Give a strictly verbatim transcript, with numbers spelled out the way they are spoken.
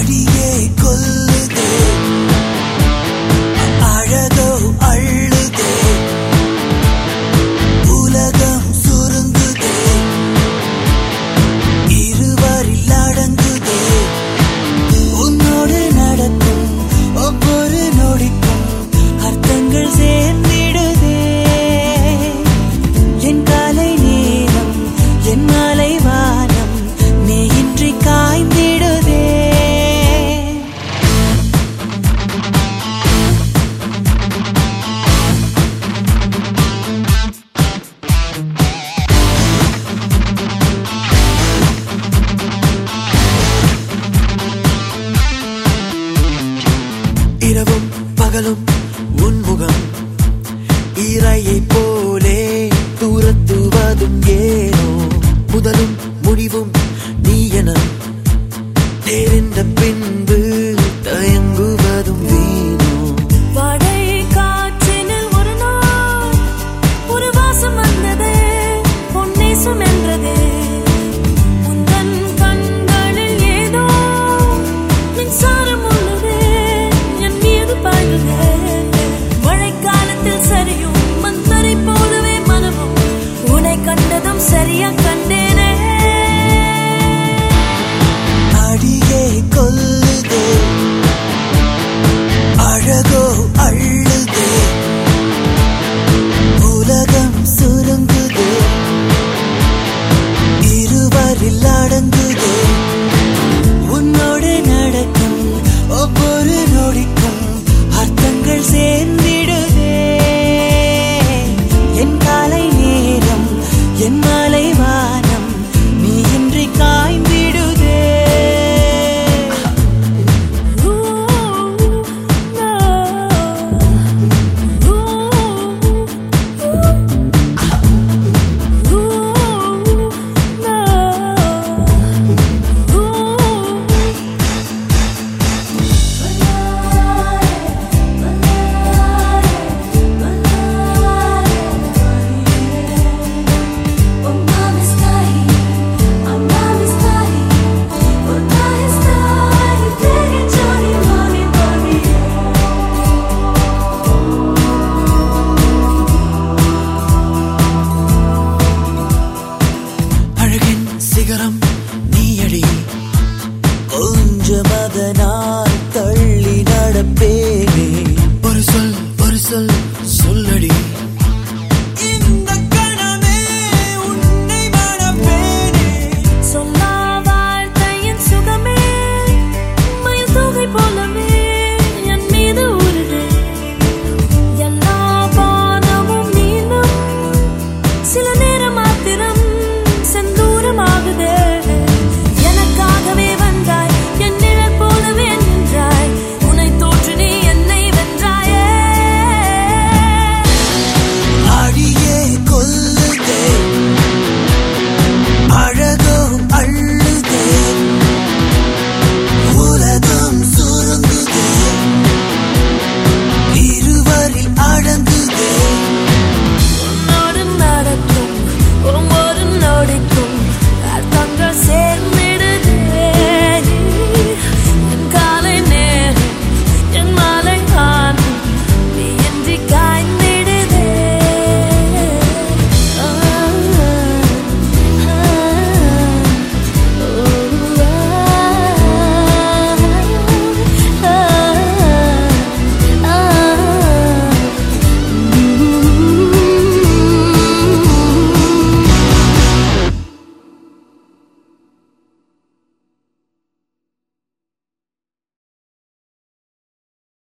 அடியே கொல்லுதே அழகோ அள்ளுதே உலகம் சுருங்குதே இருவரில் அடங்குதே உன்னோடு நடக்கும் ஒவ்வொரு நொடிக்கும் அர்த்தங்கள் சேர்ந்திடுதே என் காலை நேரம் என் மாலை வானம் நீ இன்றி காய்ந்திடுதே இரவும் பகலும் உன்முகம் இரையை போலே தூரத்துவதும் ஏனோ முதலும் முடிவும் நீ என தெரிந்த பின்பு தயங்குவதும் வீணோ வாடை காற்றினில் ஒரு நாள் ஒரு வாசம் வந்ததே பொன்னேசம் என்றதே உந்தன் கண்களில் ஏதோ மின்சாரம் உள்ளதே என் மீது பாய்ந்ததே மழைக்காலத்தில் சரியும் மந்தரை போலவே மனமும் உன்னை கண்டதும் சரியா கண்டேனே அடியே கொல்லுதே அழகோ அள்ளுதே உலகம் சுருங்குதே இருவரில் அடங்குதே உன்னோடு நடக்கும் ஒவ்வொரு நொடிக்கும் அர்த்தங்கள் சேர்ந்திடுதே என் காலை நேரம் என் மாலை வானம் நீ இன்றி காய்ந்திடுதே அழகின் சிகரம் நீயடி கொஞ்சம் அதனால் தள்ளி நடப்பே